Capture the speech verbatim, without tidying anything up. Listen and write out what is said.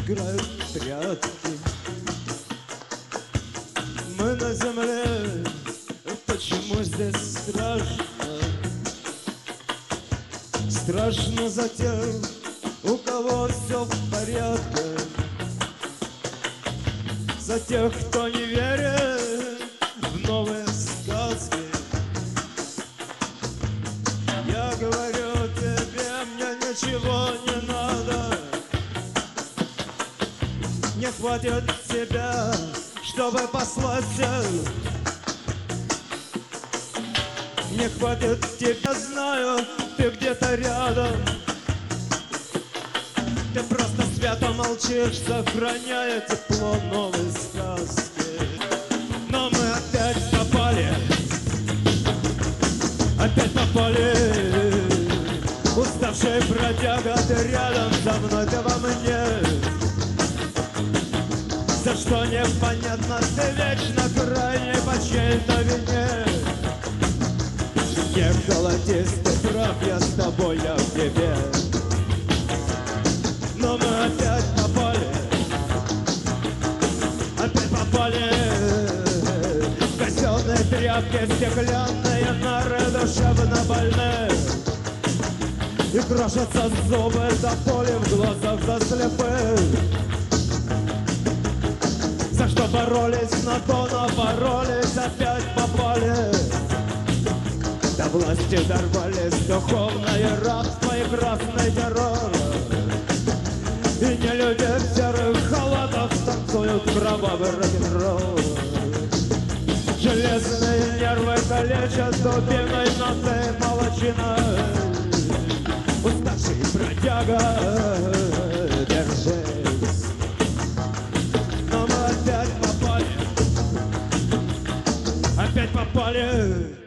играют в прятки. Мы на земле, почему здесь страшно? Страшно за тех, у кого все в порядке, за тех, кто не верит в новые сказки. Я говорю тебе, мне ничего не надо, не хватит тебя, чтобы послать всех. Не хватит тебя, знаю, ты где-то рядом. Ты просто свято молчишь, сохраняя тепло новой сказки. Но мы опять попали, опять попали. Уставший бродяга, ты рядом со мной, ты во мне. За что непонятно, ты вечно крайне по чьей-то вине. Не холодись, ты прав, я с тобой, я в тебе. Но мы опять попали, опять попали в казенные тряпки, стеклянные нары душевно больные. И крошатся зубы за боли в глазах, за слепых. За что боролись, на то напоролись, опять попали. До власти дорвались, духовное рабство и красный террор. И не люди в серых халатах танцуют кровавый рок-н-ролл. Железные нервы калечат дубиной, но ты молодчиной. Уставший бродяга, держись. Но мы опять попали, опять попали